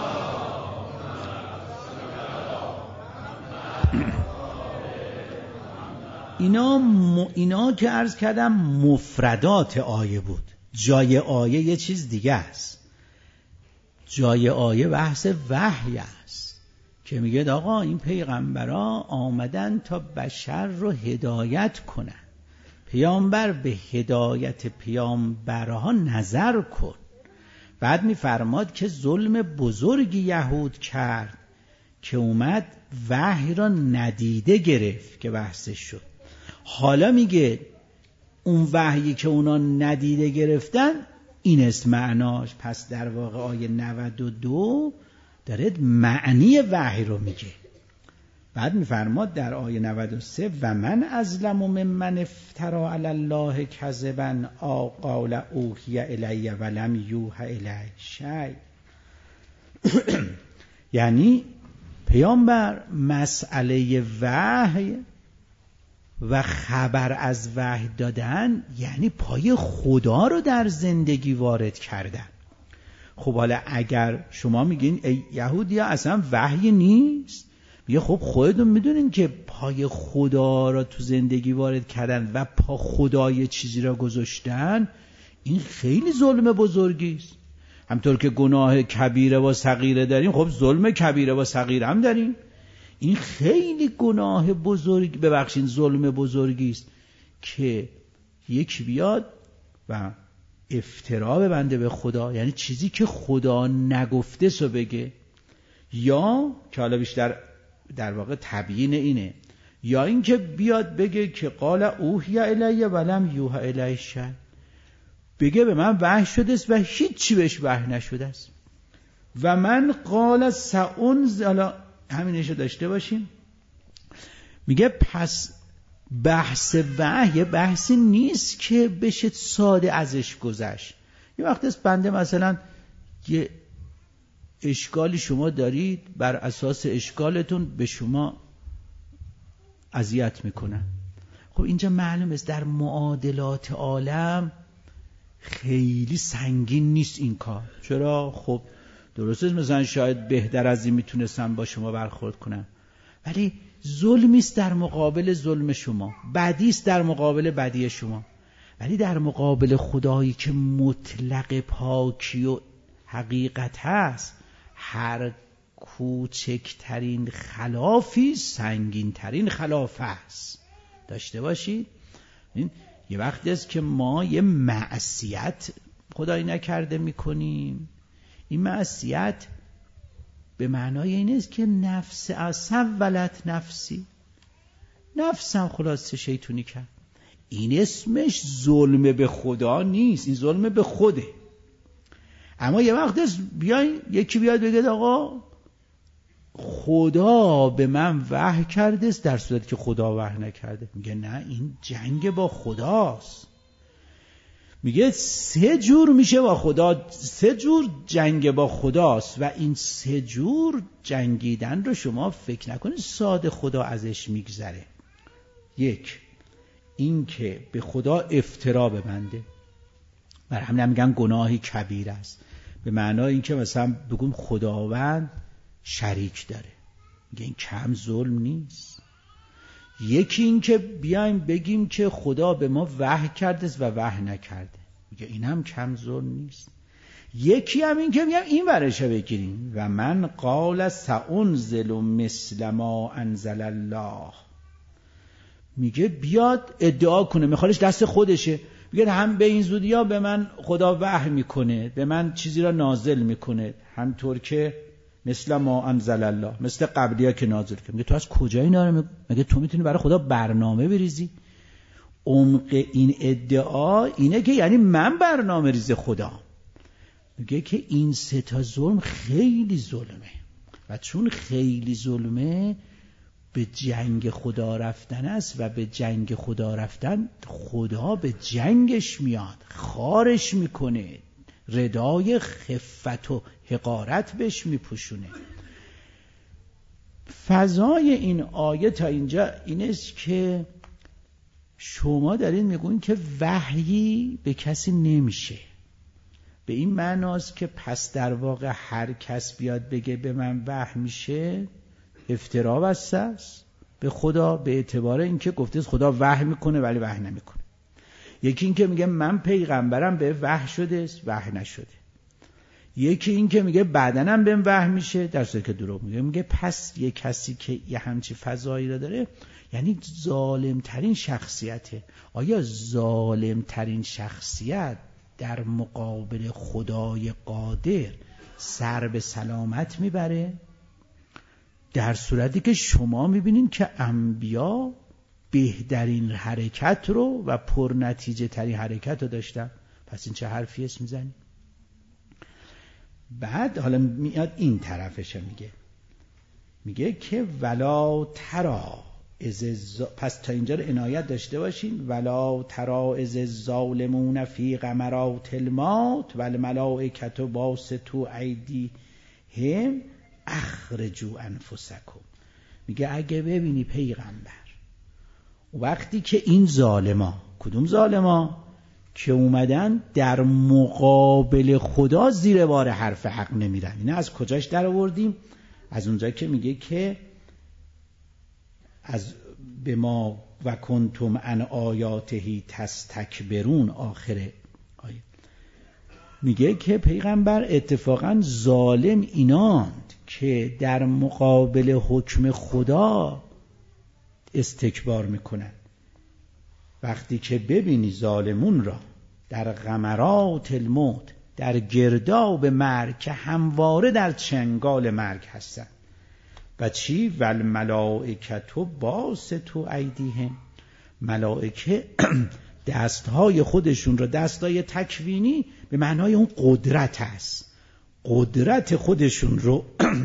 اینا که عرض کردم مفردات آیه بود. جای آیه یه چیز دیگه است. جای آیه بحث وحی است که میگه آقا این پیغمبرا آمدن تا بشر رو هدایت کنن. پیامبر به هدایت پیامبرها نظر کن. بعد میفرماد که ظلم بزرگی یهود کرد که اومد وحی را ندیده گرفت که بحثش شد. حالا میگه اون وحیی که اونا ندیده گرفتن این است معناش. پس در واقع آیه 92 داره معنی وحی رو میگه. بعد میفرماد در آیه 93 و من ازلم ممن افتری علی الله کذبا او قال اوحی الی ولم یوحی الی شیء. یعنی پیامبر مسئله وحی و خبر از وحی دادن یعنی پای خدا رو در زندگی وارد کردن. خب حالا اگر شما میگین ای یهودیا اصلا وحی نیست، میگه خب خودتون میدونین که پای خدا رو تو زندگی وارد کردن و پا خدای چیزی را گذاشتن، این خیلی ظلم بزرگی است. همطور که گناه کبیره و صغیره داریم، خب ظلم کبیره و صغیره هم داریم. این خیلی گناه بزرگ، ببخشید ظلم بزرگی است که یکی بیاد و افترا ببنده به خدا، یعنی چیزی که خدا نگفته سو بگه، یا که حالا بیشتر در واقع تبیین اینه، یا اینکه بیاد بگه که قال اوحی الی ولم یوحی الی شیء، بگه به من وحی شده است و هیچی بهش وحی نشده است. و من قال سأنزل، همینشو داشته باشیم. میگه پس بحث وحی بحثی نیست که بشه ساده ازش گذشت. یه وقت است بنده مثلا یه اشکالی شما دارید، بر اساس اشکالتون به شما اذیت میکنن. خب اینجا معلوم است در معادلات عالم خیلی سنگین نیست این کار. چرا؟ خب درسته مثلا شاید بهتر از این میتونستم با شما برخورد کنم، ولی ظلمی است در مقابل ظلم شما، بدی است در مقابل بدی شما. ولی در مقابل خدایی که مطلق پاکی و حقیقت هست، هر کوچکترین خلافی سنگینترین خلاف است. داشته باشید این یه وقتی است که ما یه معصیت خدایی نکرده میکنیم. این معصیت به معنای این است که نفس سولت نفسی، نفسم خلاصه شیطونی کرد. این اسمش ظلم به خدا نیست، این ظلم به خوده. اما یه وقت است یکی بیاد بگه آقا خدا به من وحی کرده است، در صورتی که خدا وحی نکرده. میگه نه، این جنگ با خداست. میگه 3 جور میشه با خدا، 3 جور جنگ با خداست و این 3 جور جنگیدن رو شما فکر نکنید ساده خدا ازش میگذره. 1 این که به خدا افترا ببنده، بر همین میگن گناهی کبیر است، به معنای این که مثلا بگم خداوند شریک داره، میگه این کم ظلم نیست. 1 این که بیایم بگیم که خدا به ما وحی کرده و وحی نکرده، میگه این هم کم ظلم نیست. 1 هم این که میگم این ورشه بگیریم و من قال سأنزل مثل ما انزل الله، میگه بیاد ادعا کنه، میخوادش دست خودشه، میگه هم به این زودیا به من خدا وحی میکنه، به من چیزی را نازل میکنه، همطور که مثل ما انزل الله، مثل قبلی‌ها که نازل کرد. میگه تو از کجا اینا رو میگه تو میتونی برای خدا برنامه بریزی؟ عمق این ادعا اینه که یعنی من برنامه ریز خدا. میگه که این 3 تا ظلم خیلی ظلمه و چون خیلی ظلمه به جنگ خدا رفتن است و به جنگ خدا رفتن خدا به جنگش میاد، خارش میکنه، ردای خفت و حقارت بهش میپوشونه. فضای این آیه تا اینجا این است که شما دارین میگوین که وحی به کسی نمیشه، به این معناست که پس در واقع هر کس بیاد بگه به من وحی میشه افترا بسته است به خدا، به اعتبار اینکه گفته خدا وحی میکنه ولی وحی نمیکنه. یکی این که میگه من پیغمبرم به وحی شده است وحی نشده. یکی این که میگه بعدنم بهم وحی میشه در صورتی که دروغ میگه. میگه پس یه کسی که یه همچی فضایی رو داره یعنی ظالم ترین شخصیته. آیا ظالم ترین شخصیت در مقابل خدای قادر سر به سلامت میبره؟ در صورتی که شما میبینین که انبیا بهترین حرکت رو و پر نتیجه ترین حرکت رو داشتن، پس این چه حرفی است میزنی؟ بعد حالا میاد این طرفش میگه که ولا ترا پس تا اینجا رو عنایت داشته باشین. ولا ترا از الظالمون فی غمرات الموت والملائکة باسطوا ایدیهم اخرجوا انفسکم. میگه اگه ببینی پیغمبر وقتی که این ظالما، کدوم ظالما؟ که اومدن در مقابل خدا زیر بار حرف حق نمیرن. اینه از کجاش در آوردیم؟ از اونجا که میگه که از به ما و کنتم عن آیاته تستکبرون، آخر آیه میگه که پیغمبر اتفاقا ظالم ایناند که در مقابل حکم خدا استکبار میکنن. وقتی که ببینی ظالمون را در غمرات الموت، در گرداب مرگ که همواره در چنگال مرگ هستن، و چی؟ والملائکة باسطوا ایدیهم، ملائکه دستهای خودشون را، دستهای تکوینی به معنای اون قدرت است، قدرت خودشون رو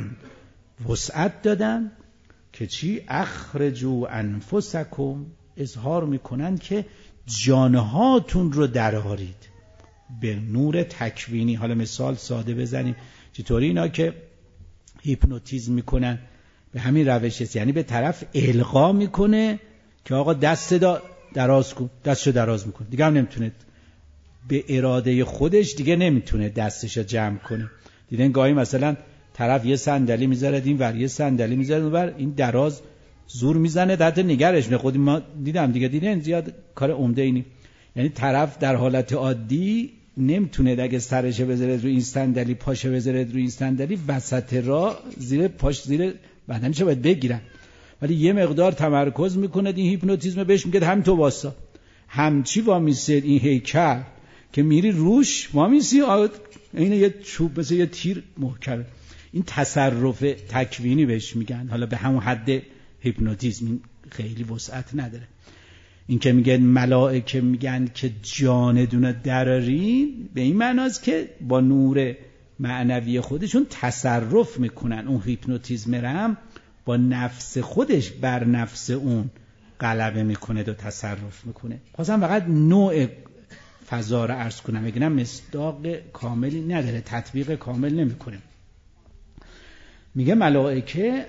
وسعت دادن که چی؟ اخرجوا انفسکم، اظهار میکنن که جانهاتون رو درآرید به نور تکوینی. حالا مثال ساده بزنیم، چطوری اینا که هیپنوتیزم میکنن به همین روش است، یعنی به طرف القا میکنه که آقا دست دراز کن، دستشو دراز میکنه، دیگه هم نمیتونه به اراده خودش دیگه نمیتونه دستشو جمع کنه. دیدن گاهی مثلا طرف یه صندلی میذاره این ور، یه صندلی میذاره اون ور، این دراز زور میزنه تحت نگرش نه. خودی ما دیدم دیگه، دیدن زیاد کار عمده اینی، یعنی طرف در حالت عادی نمیتونه اگه سرش بذاره روی این صندلی، پاش بذاره روی این صندلی، وسط راه زیر پاش زیر بدنش باید بگیرن، ولی یه مقدار تمرکز میکنه این هیپنوتیزم بهش میگه هم تو واسا، همچی وامیسه این هیکل که میری روش وامیسی، این یه چوب مثل یه تیر محکم. این تصرف تکوینی بهش میگن. حالا به همون حد هیپنوتیزم، این خیلی وسعت نداره. این که میگن ملائکه میگن که جاندون درارین، به این معناست که با نور معنوی خودشون تصرف میکنن. اون هیپنوتیزم هم با نفس خودش بر نفس اون غلبه میکنه و تصرف میکنه. خواستم فقط نوع فضا رو عرض کنم، اگه نه مصداق کاملی نداره، تطبیق کامل نمیکنه. میگه ملائکه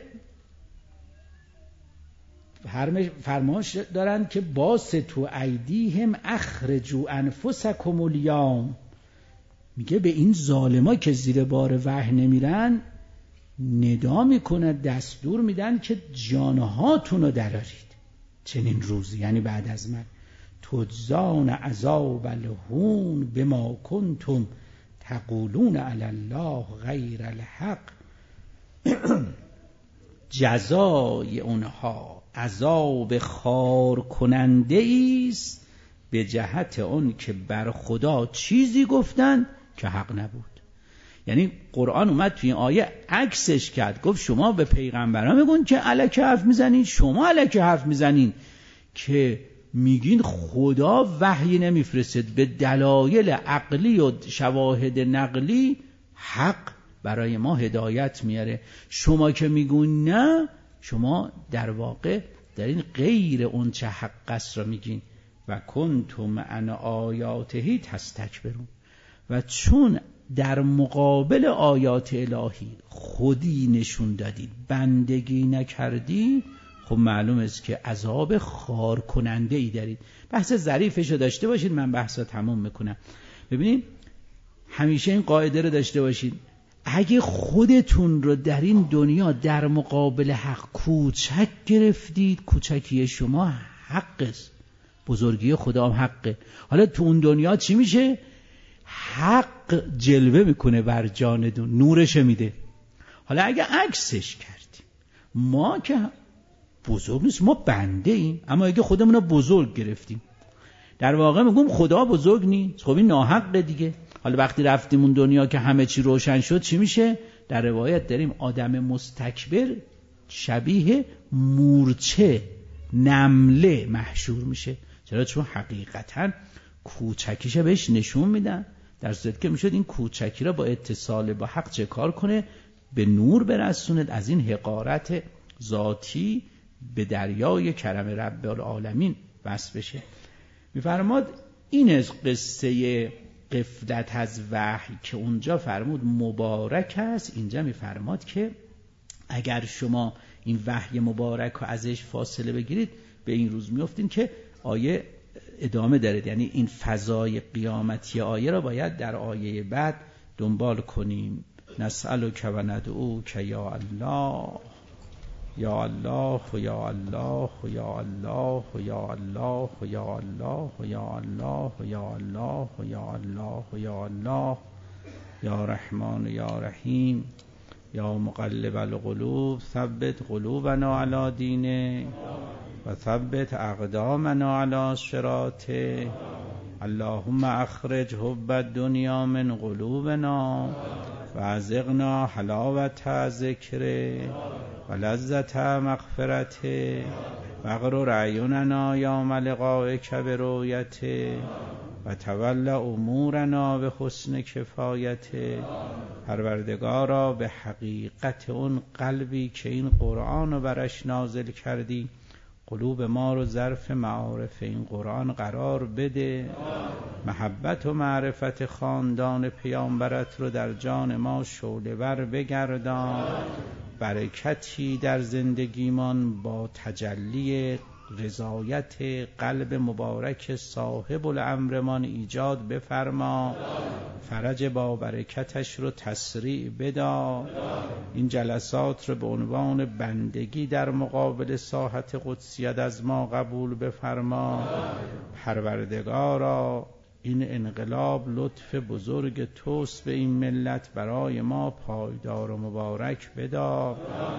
فرمایش دارن که باسطوا ایدیهم اخرجوا انفسکم الیوم. میگه به این ظالما که زیر بار وحی نمیرن ندا میکنه، دستور میدن که جانهاتون رو درارید چنین روزی، یعنی بعد از من، تجزون عذاب الهون بما کنتم تقولون علی الله غیر الحق. جزای اونها عذاب خار کننده است به جهت اون که بر خدا چیزی گفتن که حق نبود. یعنی قرآن اومد توی این آیه عکسش کرد، گفت شما به پیغمبران میگن که الکی حرف میزنین، شما الکی حرف میزنین که میگین خدا وحی نمیفرستد، به دلایل عقلی و شواهد نقلی حق برای ما هدایت میاره. شما که میگون نه، شما در واقع در این غیر اون چه حق است را میگین. و کنتم عن آیاته تستکبرون. و چون در مقابل آیات الهی خودی نشون دادید، بندگی نکردید، خب معلوم است که عذاب خار کننده ای دارید. بحث ظریفشو داشته باشید، من بحثا تمام میکنم. ببینید همیشه این قاعده رو داشته باشید، اگه خودتون رو در این دنیا در مقابل حق کوچک گرفتید، کوچکی شما حق است، بزرگی خدا هم حقه. حالا تو اون دنیا چی میشه؟ حق جلوه میکنه بر جاندون، نورش میده. حالا اگه عکسش کردیم، ما که بزرگ نیست، ما بنده ایم، اما اگه خودمون رو بزرگ گرفتیم، در واقع میگم خدا بزرگ نیست، خب این ناحقه دیگه. حالا وقتی رفتیم اون دنیا که همه چی روشن شد، چی میشه؟ در روایت داریم آدم مستکبر شبیه مورچه، نمله محشور میشه. چرا؟ چون حقیقتا کوچکیشه بهش نشون میدن، در صورتی که میشد این کوچکی را با اتصال با حق چه کار کنه؟ به نور برسوند، از این حقارت ذاتی به دریای کرم رب العالمین وصل بشه. میفرماد این از قصه غفلت از وحی که اونجا فرمود مبارک است، اینجا میفرماد که اگر شما این وحی مبارک رو ازش فاصله بگیرید، به این روز میافتین که آیه ادامه داره. یعنی این فضای قیامتی آیه را باید در آیه بعد دنبال کنیم. نسألک و ندعوک یا الله یا الله یا الله یا الله یا الله یا الله یا الله یا الله یا الله یا الله یا رحمان یا رحیم یا مقلب القلوب ثبت قلوبنا علی دینه و ثبت اقدامنا علی صراطه. اللهم اخرج حب الدنیا من قلوبنا و ازغنا حلاوت ذکره و لذت مغفرته و اغرر اعیننا یوم لقائک برؤیته و تول امورنا به حسن کفایته. پروردگارا به حقیقت اون قلبی که این قرآن رو برش نازل کردی، قلوب ما رو ظرف معارف این قرآن قرار بده. محبت و معرفت خاندان پیامبرت رو در جان ما شعله‌ور بگردان. برکتی در زندگیمان با تجلی رضایت قلب مبارک صاحب الامرمان ایجاد بفرما. فرج با برکتش رو تسریع بدا. این جلسات رو به عنوان بندگی در مقابل ساحت قدسیت از ما قبول بفرما. پروردگارا این انقلاب لطف بزرگ توست به این ملت، برای ما پایدار و مبارک بدا.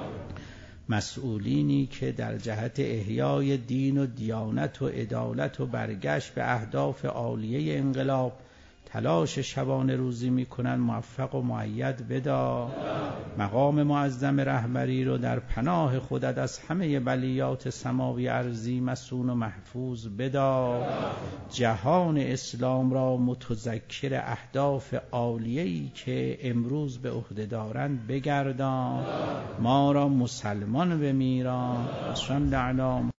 مسئولینی که در جهت احیای دین و دیانت و عدالت و برگشت به اهداف عالیه انقلاب تلاش شبانه روزی میکنن، موفق و مؤید بدا. مقام معظم رهبری رو در پناه خودت از همه بلیات سماوی ارضی مصون و محفوظ بدا. جهان اسلام را متذکر اهداف عالیه‌ای که امروز به عهده دارند بگردان. ما را مسلمان بمیران. صلی علی